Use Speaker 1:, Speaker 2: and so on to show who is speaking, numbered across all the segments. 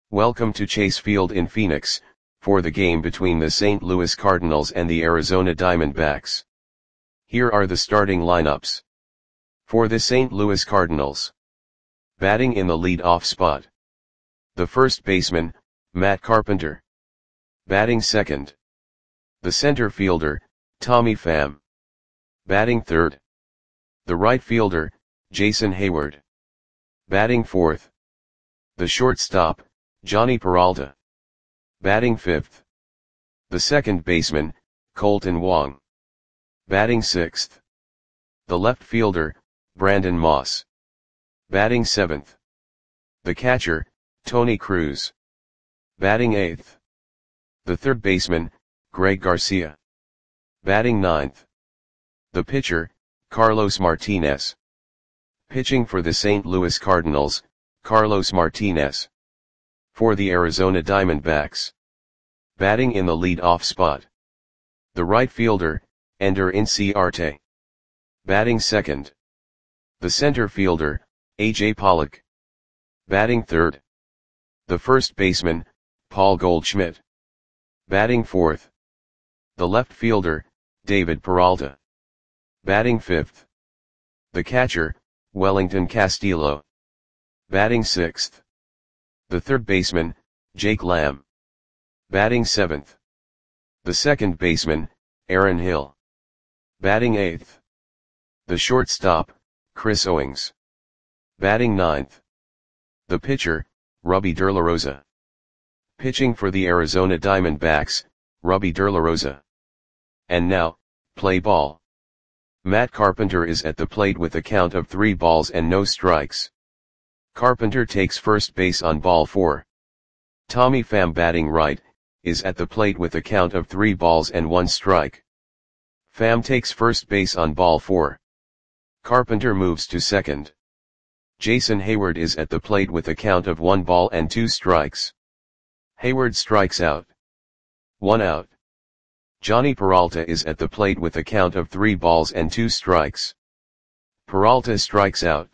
Speaker 1: Welcome to Chase Field in Phoenix, for the game between the St. Louis Cardinals and the Arizona Diamondbacks. Here are the starting lineups. For the St. Louis Cardinals. Batting in the lead-off spot. The first baseman, Matt Carpenter. Batting second. The center fielder, Tommy Pham. Batting third. The right fielder, Jason Heyward. Batting fourth. The shortstop, Jhonny Peralta. Batting fifth. The second baseman, Kolten Wong. Batting sixth. The left fielder, Brandon Moss. Batting seventh. The catcher, Tony Cruz. Batting eighth. The third baseman, Greg Garcia. Batting ninth. The pitcher, Carlos Martinez. Pitching for the St. Louis Cardinals, Carlos Martinez. For the Arizona Diamondbacks. Batting in the lead-off spot. The right fielder, Ender Inciarte. Batting second. The center fielder, A.J. Pollock. Batting third. The first baseman, Paul Goldschmidt. Batting fourth. The left fielder, David Peralta. Batting fifth. The catcher, Wellington Castillo. Batting sixth. The third baseman, Jake Lamb. Batting seventh. The second baseman, Aaron Hill. Batting eighth. The shortstop, Chris Owings. Batting ninth. The pitcher, Rubby DeLaRosa. Pitching for the Arizona Diamondbacks, Rubby DeLaRosa. And now, play ball. Matt Carpenter is at the plate with a count of 3 balls and no strikes. Carpenter takes first base on ball 4. Tommy Pham, batting right, is at the plate with a count of 3 balls and 1 strike. Pham takes first base on ball 4. Carpenter moves to second. Jason Heyward is at the plate with a count of 1 ball and 2 strikes. Heyward strikes out. 1 out. Jhonny Peralta is at the plate with a count of 3 balls and 2 strikes. Peralta strikes out.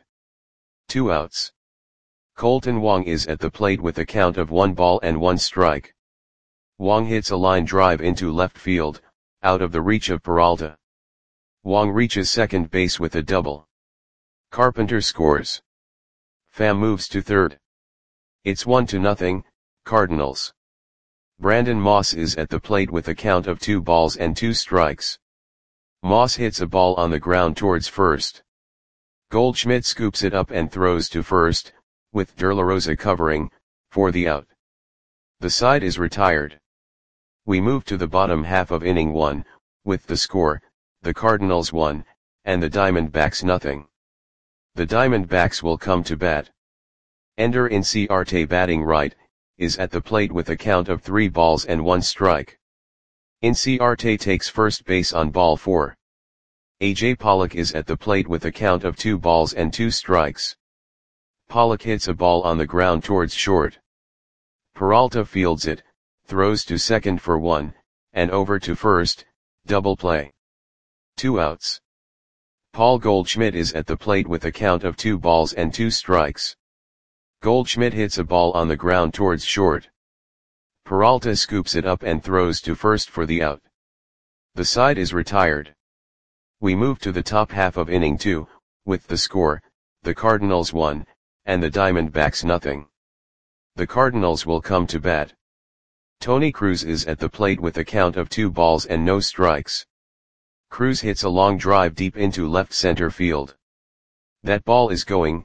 Speaker 1: 2 outs. Kolten Wong is at the plate with a count of 1 ball and 1 strike. Wong hits a line drive into left field, out of the reach of Peralta. Wong reaches second base with a double. Carpenter scores. Pham moves to third. It's 1-0, Cardinals. Brandon Moss is at the plate with a count of 2 balls and 2 strikes. Moss hits a ball on the ground towards first. Goldschmidt scoops it up and throws to first, with DeLaRosa covering, for the out. The side is retired. We move to the bottom half of inning 1, with the score, the Cardinals 1, and the Diamondbacks 0. The Diamondbacks will come to bat. Ender Inciarte, batting right, is at the plate with a count of 3 balls and 1 strike. Inciarte takes first base on ball 4. A.J. Pollock is at the plate with a count of 2 balls and 2 strikes. Pollock hits a ball on the ground towards short. Peralta fields it, throws to second for 1, and over to first, double play. 2 outs. Paul Goldschmidt is at the plate with a count of 2 balls and 2 strikes. Goldschmidt hits a ball on the ground towards short. Peralta scoops it up and throws to first for the out. The side is retired. We move to the top half of inning 2, with the score, the Cardinals 1, and the Diamondbacks 0. The Cardinals will come to bat. Tony Cruz is at the plate with a count of 2 balls and no strikes. Cruz hits a long drive deep into left center field. That ball is gone.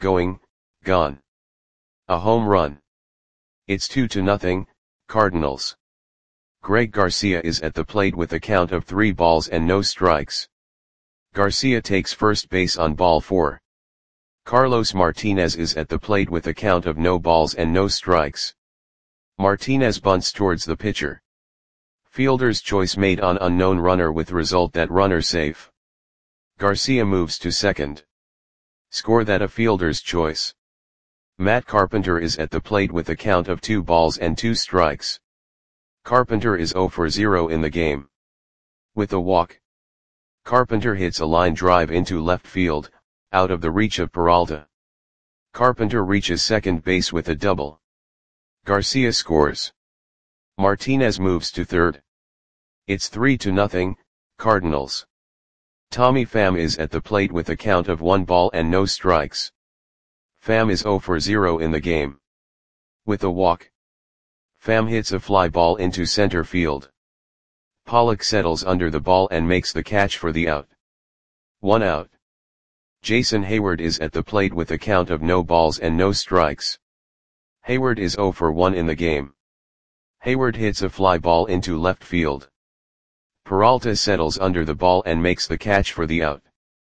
Speaker 1: A home run. It's 2-0, Cardinals. Greg Garcia is at the plate with a count of 3 balls and no strikes. Garcia takes first base on ball 4. Carlos Martinez is at the plate with a count of no balls and no strikes. Martinez bunts towards the pitcher. Fielder's choice made on unknown runner with result that runner safe. Garcia moves to second. Score that a fielder's choice. Matt Carpenter is at the plate with a count of 2 balls and 2 strikes. Carpenter is 0 for 0 in the game. With a walk. Carpenter hits a line drive into left field, out of the reach of Peralta. Carpenter reaches second base with a double. Garcia scores. Martinez moves to third. It's 3-0, Cardinals. Tommy Pham is at the plate with a count of 1 ball and no strikes. Pham is 0 for 0 in the game. With a walk, Pham hits a fly ball into center field. Pollock settles under the ball and makes the catch for the out. 1 out. Jason Heyward is at the plate with a count of no balls and no strikes. Heyward is 0 for 1 in the game. Heyward hits a fly ball into left field. Peralta settles under the ball and makes the catch for the out.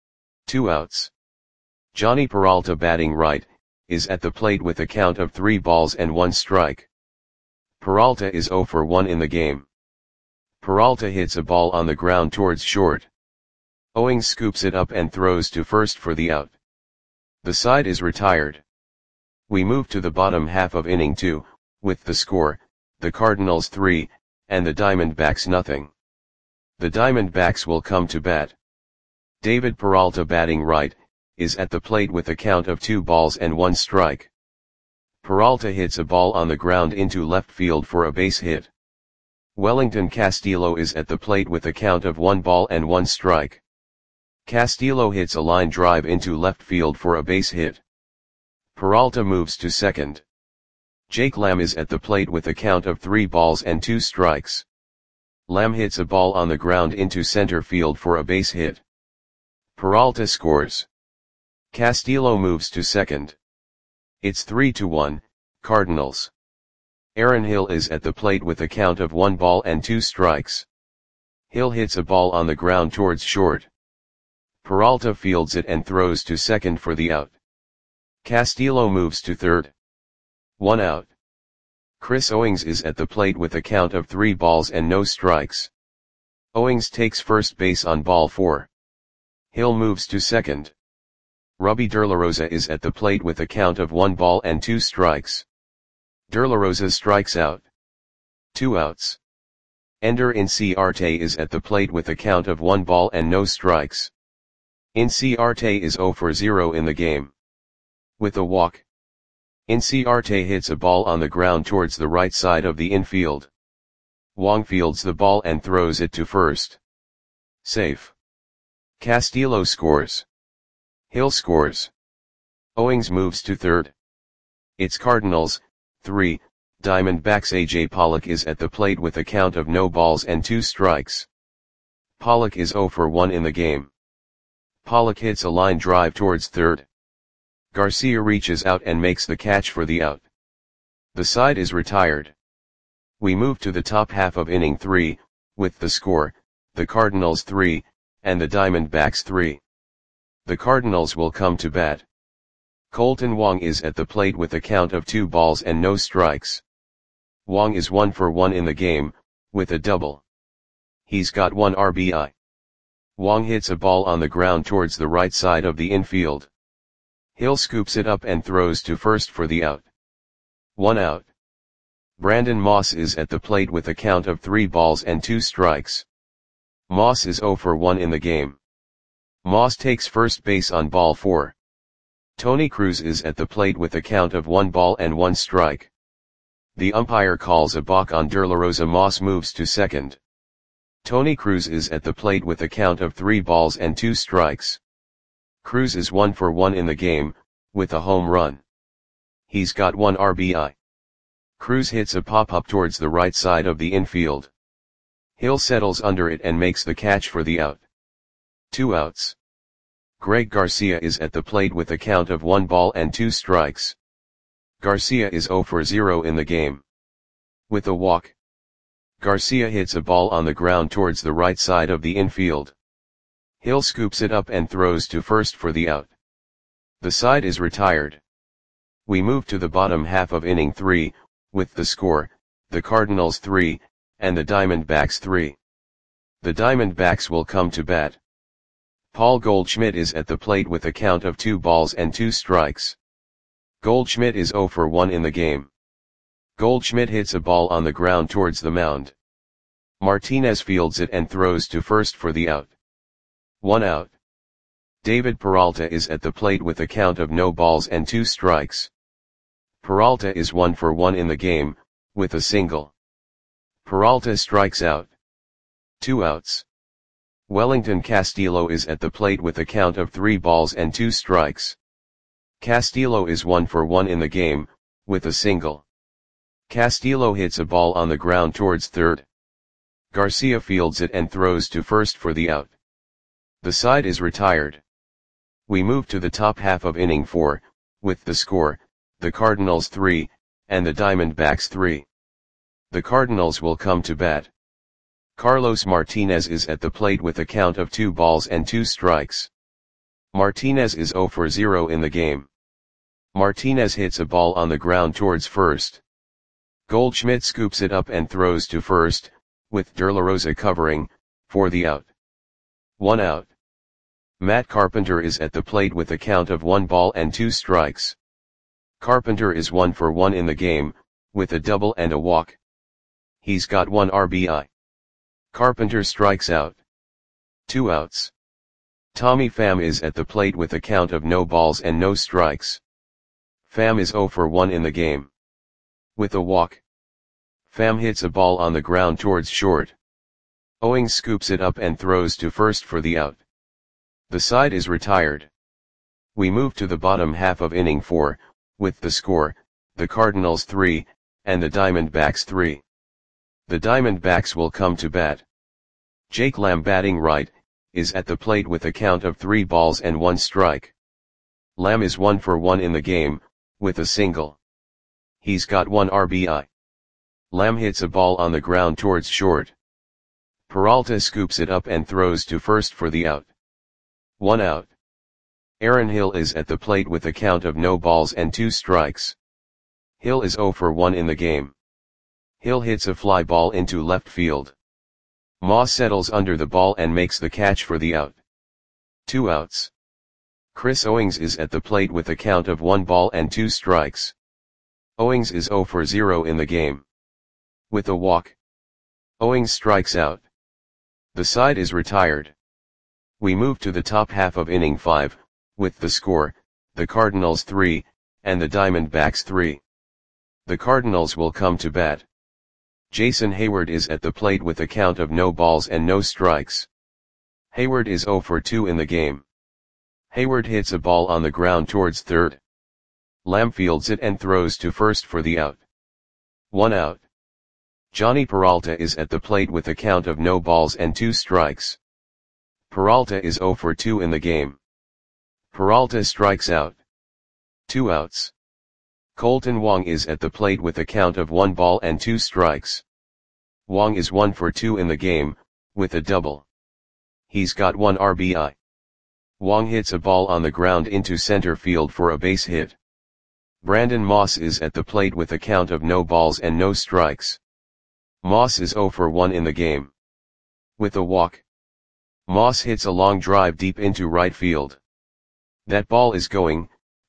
Speaker 1: 2 outs. Johnny Peralta, batting right, is at the plate with a count of 3 balls and 1 strike. Peralta is 0 for 1 in the game. Peralta hits a ball on the ground towards short. Owings scoops it up and throws to first for the out. The side is retired. We move to the bottom half of inning 2, with the score, the Cardinals 3, and the Diamondbacks nothing. The Diamondbacks will come to bat. David Peralta, batting right, is at the plate with a count of 2 balls and 1 strike. Peralta hits a ball on the ground into left field for a base hit. Wellington Castillo is at the plate with a count of 1 ball and 1 strike. Castillo hits a line drive into left field for a base hit. Peralta moves to second. Jake Lamb is at the plate with a count of 3 balls and 2 strikes. Lamb hits a ball on the ground into center field for a base hit. Peralta scores. Castillo moves to second. It's 3-1, Cardinals. Aaron Hill is at the plate with a count of 1 ball and 2 strikes. Hill hits a ball on the ground towards short. Peralta fields it and throws to second for the out. Castillo moves to third. 1 out. Chris Owings is at the plate with a count of 3 balls and no strikes. Owings takes first base on ball 4. Hill moves to second. Robbie DeLaRosa is at the plate with a count of 1 ball and 2 strikes. DeLaRosa strikes out. 2 outs. Ender Inciarte is at the plate with a count of 1 ball and no strikes. Inciarte is 0 for 0 in the game. With a walk, Inciarte hits a ball on the ground towards the right side of the infield. Wong fields the ball and throws it to first. Safe. Castillo scores. Hill scores. Owings moves to third. It's Cardinals 3, Diamondbacks. AJ Pollock is at the plate with a count of no balls and 2 strikes. Pollock is 0 for 1 in the game. Pollock hits a line drive towards third. Garcia reaches out and makes the catch for the out. The side is retired. We move to the top half of inning 3, with the score, the Cardinals 3, and the Diamondbacks 3. The Cardinals will come to bat. Colton Wong is at the plate with a count of 2 balls and no strikes. Wong is 1 for 1 in the game, with a double. He's got 1 RBI. Wong hits a ball on the ground towards the right side of the infield. Hill scoops it up and throws to first for the out. 1 out. Brandon Moss is at the plate with a count of 3 balls and 2 strikes. Moss is 0 for 1 in the game. Moss takes first base on ball 4. Tony Cruz is at the plate with a count of 1 ball and 1 strike. The umpire calls a balk on DeLaRosa. Moss moves to second. Tony Cruz is at the plate with a count of 3 balls and 2 strikes. Cruz is 1 for 1 in the game, with a home run. He's got 1 RBI. Cruz hits a pop-up towards the right side of the infield. Hill settles under it and makes the catch for the out. 2 outs. Greg Garcia is at the plate with a count of 1 ball and 2 strikes. Garcia is 0 for 0 in the game. With a walk, Garcia hits a ball on the ground towards the right side of the infield. Hill scoops it up and throws to first for the out. The side is retired. We move to the bottom half of inning 3, with the score, the Cardinals 3, and the Diamondbacks 3. The Diamondbacks will come to bat. Paul Goldschmidt is at the plate with a count of 2 balls and 2 strikes. Goldschmidt is 0 for 1 in the game. Goldschmidt hits a ball on the ground towards the mound. Martinez fields it and throws to first for the out. 1 out. David Peralta is at the plate with a count of no balls and 2 strikes. Peralta is 1 for 1 in the game, with a single. Peralta strikes out. 2 outs. Wellington Castillo is at the plate with a count of 3 balls and 2 strikes. Castillo is 1 for 1 in the game, with a single. Castillo hits a ball on the ground towards third. Garcia fields it and throws to first for the out. The side is retired. We move to the top half of inning 4, with the score, the Cardinals 3, and the Diamondbacks 3. The Cardinals will come to bat. Carlos Martinez is at the plate with a count of 2 balls and 2 strikes. Martinez is 0 for 0 in the game. Martinez hits a ball on the ground towards first. Goldschmidt scoops it up and throws to first, with De La Rosa covering, for the out. 1 out. Matt Carpenter is at the plate with a count of 1 ball and 2 strikes. Carpenter is 1 for 1 in the game, with a double and a walk. He's got 1 RBI. Carpenter strikes out. 2 outs. Tommy Pham is at the plate with a count of no balls and no strikes. Pham is 0 for 1 in the game. With a walk. Pham hits a ball on the ground towards short. Owings scoops it up and throws to first for the out. The side is retired. We move to the bottom half of inning 4, with the score, the Cardinals 3, and the Diamondbacks 3. The Diamondbacks will come to bat. Jake Lamb, batting right, is at the plate with a count of 3 balls and 1 strike. Lamb is 1 for 1 in the game, with a single. He's got 1 RBI. Lamb hits a ball on the ground towards short. Peralta scoops it up and throws to first for the out. 1 out. Aaron Hill is at the plate with a count of no balls and 2 strikes. Hill is 0 for 1 in the game. Hill hits a fly ball into left field. Moss settles under the ball and makes the catch for the out. 2 outs. Chris Owings is at the plate with a count of 1 ball and 2 strikes. Owings is 0 for 0 in the game. With a walk. Owings strikes out. The side is retired. We move to the top half of inning 5, with the score, the Cardinals 3, and the Diamondbacks 3. The Cardinals will come to bat. Jason Hayward is at the plate with a count of no balls and no strikes. Hayward is 0 for 2 in the game. Hayward hits a ball on the ground towards third. Lamb fields it and throws to first for the out. 1 out. Johnny Peralta is at the plate with a count of no balls and 2 strikes. Peralta is 0 for 2 in the game. Peralta strikes out. 2 outs. Colton Wong is at the plate with a count of 1 ball and 2 strikes. Wong is 1 for 2 in the game, with a double. He's got 1 RBI. Wong hits a ball on the ground into center field for a base hit. Brandon Moss is at the plate with a count of no balls and no strikes. Moss is 0 for 1 in the game. With a walk. Moss hits a long drive deep into right field. That ball is gone.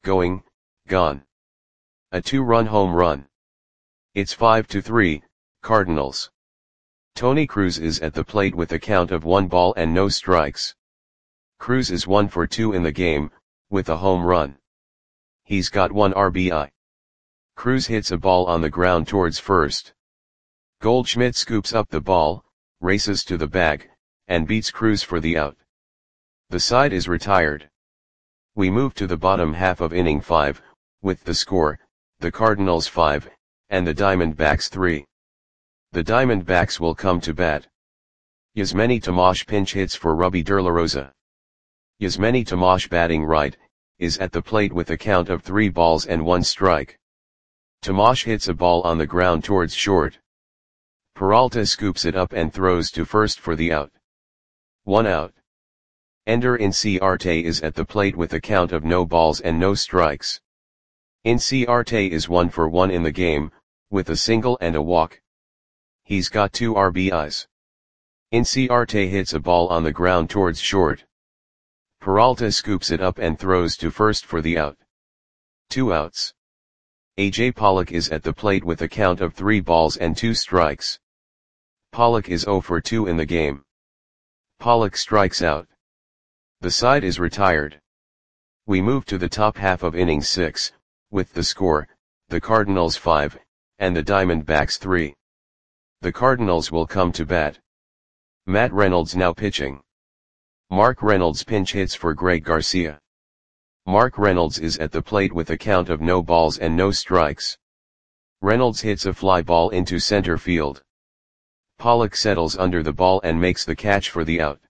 Speaker 1: A 2-run home run. It's 5-3, Cardinals. Tony Cruz is at the plate with a count of 1 ball and no strikes. Cruz is 1 for 2 in the game, with a home run. He's got 1 RBI. Cruz hits a ball on the ground towards first. Goldschmidt scoops up the ball, races to the bag, and beats Cruz for the out. The side is retired. We move to the bottom half of inning 5, with the score, the Cardinals 5, and the Diamondbacks 3. The Diamondbacks will come to bat. Yasmani Tomas pinch hits for Robbie De La Rosa. Yasmani Tomas, batting right, is at the plate with a count of 3 balls and 1 strike. Tomas hits a ball on the ground towards short. Peralta scoops it up and throws to first for the out. 1 out. Ender Inciarte is at the plate with a count of no balls and no strikes. Inciarte is 1 for 1 in the game, with a single and a walk. He's got 2 RBIs. Inciarte hits a ball on the ground towards short. Peralta scoops it up and throws to first for the out. 2 outs. A.J. Pollock is at the plate with a count of 3 balls and 2 strikes. Pollock is 0 for 2 in the game. Pollock strikes out. The side is retired. We move to the top half of inning 6, with the score, the Cardinals 5, and the Diamondbacks 3. The Cardinals will come to bat. Matt Reynolds now pitching. Mark Reynolds pinch hits for Greg Garcia. Mark Reynolds is at the plate with a count of no balls and no strikes. Reynolds hits a fly ball into center field. Pollock settles under the ball and makes the catch for the out.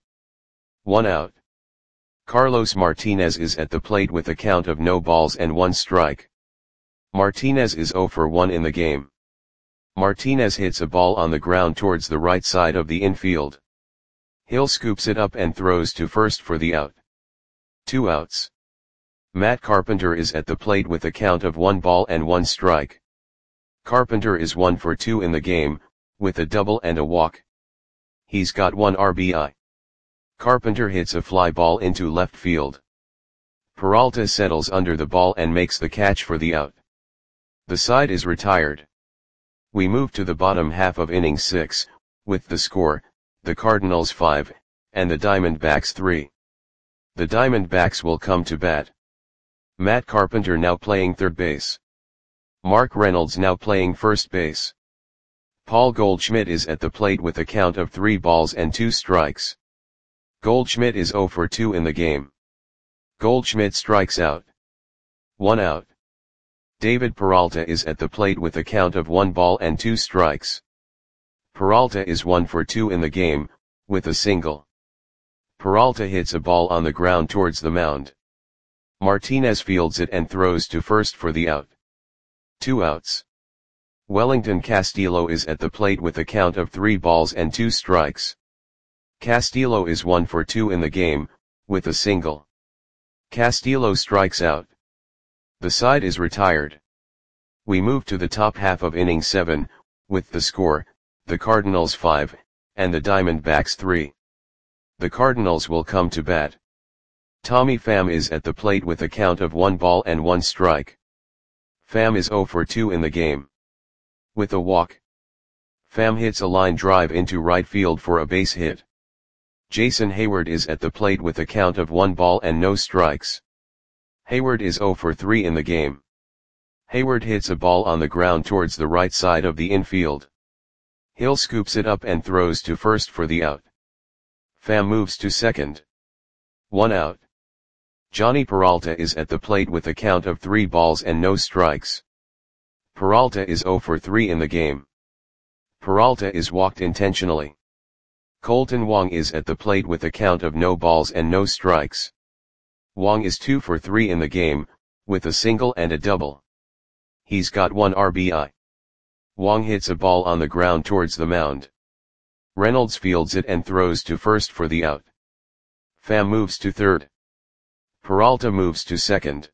Speaker 1: 1 out. Carlos Martinez is at the plate with a count of no balls and 1 strike. Martinez is 0 for 1 in the game. Martinez hits a ball on the ground towards the right side of the infield. Hill scoops it up and throws to first for the out. 2 outs. Matt Carpenter is at the plate with a count of 1 ball and 1 strike. Carpenter is 1 for 2 in the game, with a double and a walk. He's got 1 RBI. Carpenter hits a fly ball into left field. Peralta settles under the ball and makes the catch for the out. The side is retired. We move to the bottom half of inning 6, with the score, the Cardinals 5, and the Diamondbacks 3. The Diamondbacks will come to bat. Matt Carpenter now playing third base. Mark Reynolds now playing first base. Paul Goldschmidt is at the plate with a count of 3 balls and 2 strikes. Goldschmidt is 0 for 2 in the game. Goldschmidt strikes out. 1 out. David Peralta is at the plate with a count of 1 ball and 2 strikes. Peralta is 1 for 2 in the game, with a single. Peralta hits a ball on the ground towards the mound. Martinez fields it and throws to first for the out. 2 outs. Wellington Castillo is at the plate with a count of 3 balls and 2 strikes. Castillo is 1 for 2 in the game, with a single. Castillo strikes out. The side is retired. We move to the top half of inning 7, with the score, the Cardinals 5, and the Diamondbacks 3. The Cardinals will come to bat. Tommy Pham is at the plate with a count of 1 ball and 1 strike. Pham is 0 for 2 in the game. With a walk. Pham hits a line drive into right field for a base hit. Jason Hayward is at the plate with a count of 1 ball and no strikes. Hayward is 0 for 3 in the game. Hayward hits a ball on the ground towards the right side of the infield. Hill scoops it up and throws to first for the out. Pham moves to second. 1 out. Johnny Peralta is at the plate with a count of 3 balls and no strikes. Peralta is 0 for 3 in the game. Peralta is walked intentionally. Colton Wong is at the plate with a count of no balls and no strikes. Wong is 2 for 3 in the game, with a single and a double. He's got 1 RBI. Wong hits a ball on the ground towards the mound. Reynolds fields it and throws to first for the out. Pham moves to third. Peralta moves to second.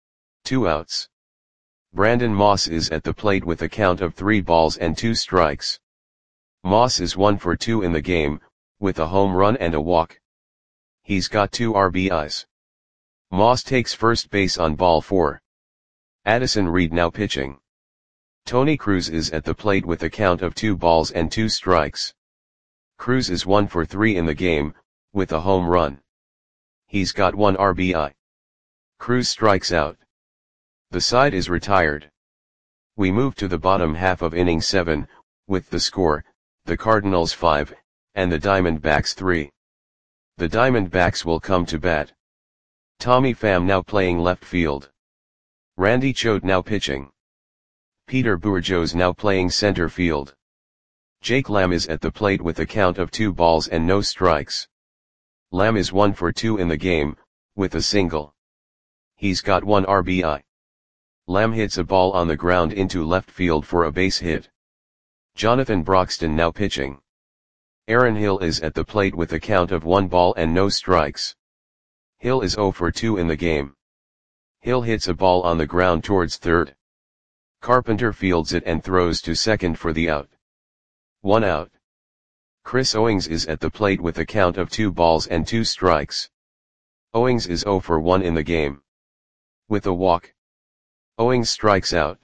Speaker 1: 2 outs. Brandon Moss is at the plate with a count of 3 balls and 2 strikes. Moss is 1 for 2 in the game, with a home run and a walk. He's got 2 RBIs. Moss takes first base on ball 4. Addison Reed now pitching. Tony Cruz is at the plate with a count of 2 balls and 2 strikes. Cruz is 1 for 3 in the game, with a home run. He's got 1 RBI. Cruz strikes out. The side is retired. We move to the bottom half of inning 7, with the score, the Cardinals 5, and the Diamondbacks 3. The Diamondbacks will come to bat. Tommy Pham now playing left field. Randy Choate now pitching. Peter Bourgeois now playing center field. Jake Lamb is at the plate with a count of 2 balls and no strikes. Lamb is 1 for 2 in the game, with a single. He's got 1 RBI. Lamb hits a ball on the ground into left field for a base hit. Jonathan Broxton now pitching. Aaron Hill is at the plate with a count of 1 ball and no strikes. Hill is 0 for 2 in the game. Hill hits a ball on the ground towards third. Carpenter fields it and throws to second for the out. 1 out. Chris Owings is at the plate with a count of 2 balls and 2 strikes. Owings is 0 for 1 in the game. With a walk. Owings strikes out.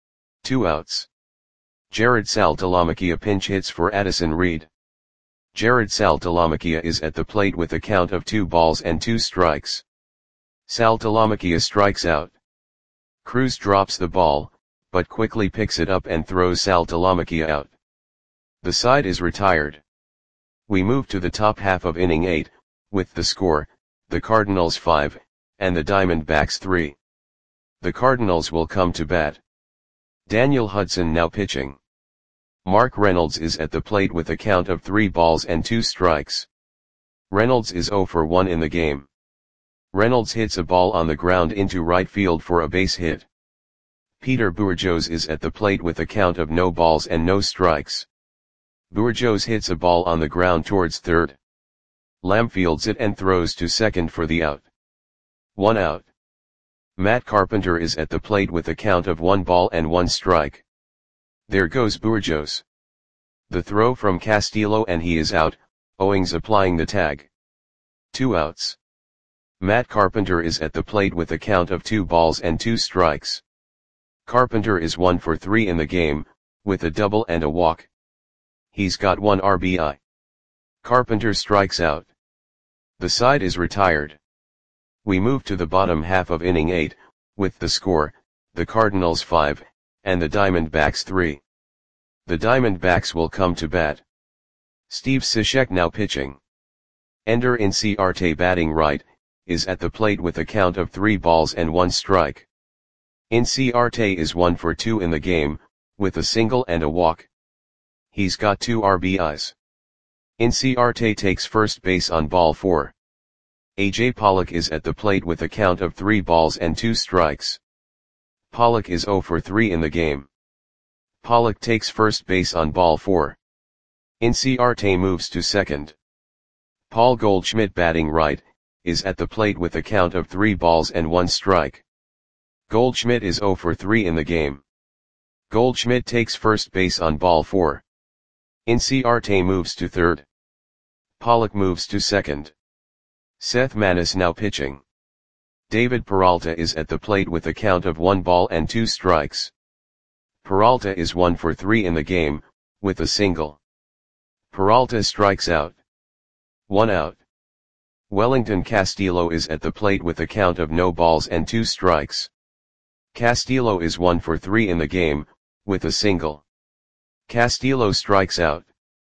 Speaker 1: 2 outs. Jared Saltalamacchia pinch hits for Addison Reed. Jared Saltalamacchia is at the plate with a count of 2 balls and 2 strikes. Saltalamacchia strikes out. Cruz drops the ball, but quickly picks it up and throws Saltalamacchia out. The side is retired. We move to the top half of inning 8, with the score, the Cardinals 5, and the Diamondbacks 3. The Cardinals will come to bat. Daniel Hudson now pitching. Mark Reynolds is at the plate with a count of 3 balls and 2 strikes. Reynolds is 0 for 1 in the game. Reynolds hits a ball on the ground into right field for a base hit. Peter Bourjos is at the plate with a count of no balls and no strikes. Bourjos hits a ball on the ground towards third. Lamb fields it and throws to second for the out. 1 out. Matt Carpenter is at the plate with a count of 1 ball and 1 strike. There goes Bourjos. The throw from Castillo and he is out, Owings applying the tag. 2 outs. Matt Carpenter is at the plate with a count of 2 balls and 2 strikes. Carpenter is 1 for 3 in the game, with a double and a walk. He's got 1 RBI. Carpenter strikes out. The side is retired. We move to the bottom half of inning 8, with the score, the Cardinals 5, and the Diamondbacks 3. The Diamondbacks will come to bat. Steve Cishek now pitching. Ender Inciarte batting right, is at the plate with a count of 3 balls and 1 strike. Inciarte is 1 for 2 in the game, with a single and a walk. He's got 2 RBIs. Inciarte takes first base on ball 4. AJ Pollock is at the plate with a count of 3 balls and 2 strikes. Pollock is 0 for 3 in the game. Pollock takes first base on ball 4. Inciarte moves to second. Paul Goldschmidt batting right, is at the plate with a count of 3 balls and 1 strike. Goldschmidt is 0 for 3 in the game. Goldschmidt takes first base on ball 4. Inciarte moves to third. Pollock moves to second. Seth Maness now pitching. David Peralta is at the plate with a count of 1 ball and 2 strikes. Peralta is 1 for 3 in the game, with a single. Peralta strikes out. 1 out. Wellington Castillo is at the plate with a count of no balls and 2 strikes. Castillo is 1 for 3 in the game, with a single. Castillo strikes out.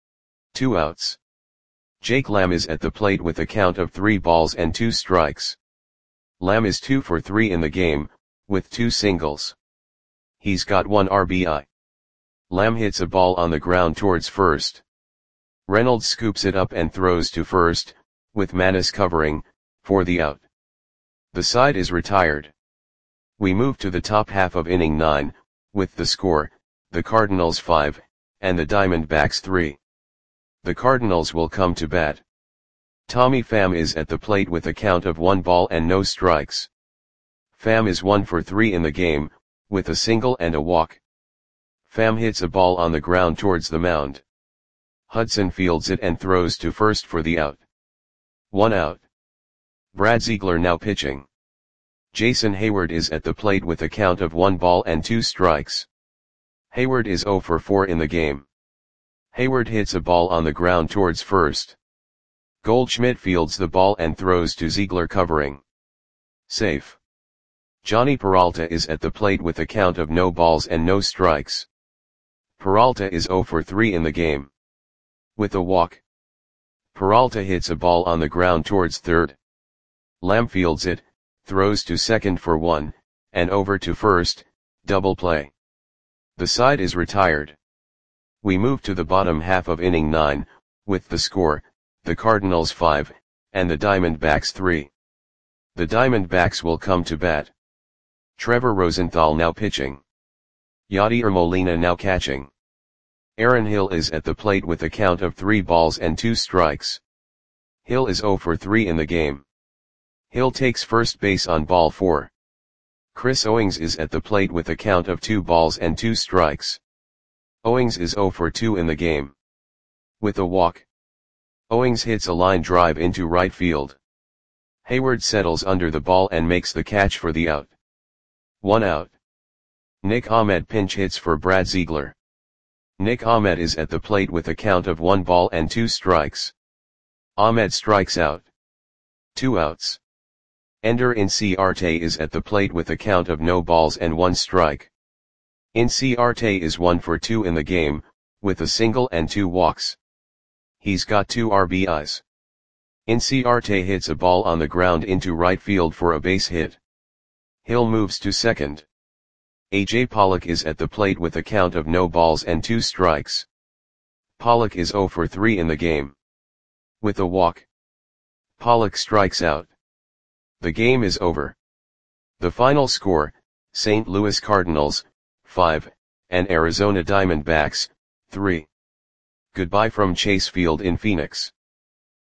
Speaker 1: 2 outs. Jake Lamb is at the plate with a count of 3 balls and 2 strikes. Lamb is 2 for 3 in the game, with 2 singles. He's got 1 RBI. Lamb hits a ball on the ground towards first. Reynolds scoops it up and throws to first, with Maness covering, for the out. The side is retired. We move to the top half of inning 9, with the score, the Cardinals 5, and the Diamondbacks 3. The Cardinals will come to bat. Tommy Pham is at the plate with a count of 1 ball and no strikes. Pham is 1 for 3 in the game, with a single and a walk. Pham hits a ball on the ground towards the mound. Hudson fields it and throws to first for the out. 1 out. Brad Ziegler now pitching. Jason Hayward is at the plate with a count of 1 ball and 2 strikes. Hayward is 0 for 4 in the game. Hayward hits a ball on the ground towards first. Goldschmidt fields the ball and throws to Ziegler covering. Safe. Johnny Peralta is at the plate with a count of no balls and no strikes. Peralta is 0 for 3 in the game. With a walk. Peralta hits a ball on the ground towards third. Lamb fields it, throws to second for 1, and over to first, double play. The side is retired. We move to the bottom half of inning 9, with the score, the Cardinals 5, and the Diamondbacks 3. The Diamondbacks will come to bat. Trevor Rosenthal now pitching. Yadier Molina now catching. Aaron Hill is at the plate with a count of 3 balls and 2 strikes. Hill is 0 for 3 in the game. Hill takes first base on ball 4. Chris Owings is at the plate with a count of 2 balls and 2 strikes. Owings is 0 for 2 in the game. With a walk. Owings hits a line drive into right field. Hayward settles under the ball and makes the catch for the out. 1 out. Nick Ahmed pinch hits for Brad Ziegler. Nick Ahmed is at the plate with a count of 1 ball and 2 strikes. Ahmed strikes out. 2 outs. Ender Inciarte is at the plate with a count of no balls and 1 strike. Inciarte is 1 for 2 in the game, with a single and 2 walks. He's got 2 RBIs. Inciarte hits a ball on the ground into right field for a base hit. Hill moves to second. AJ Pollock is at the plate with a count of no balls and 2 strikes. Pollock is 0 for 3 in the game. With a walk, Pollock strikes out. The game is over. The final score, St. Louis Cardinals, 5, and Arizona Diamondbacks, 3. Goodbye from Chase Field in Phoenix.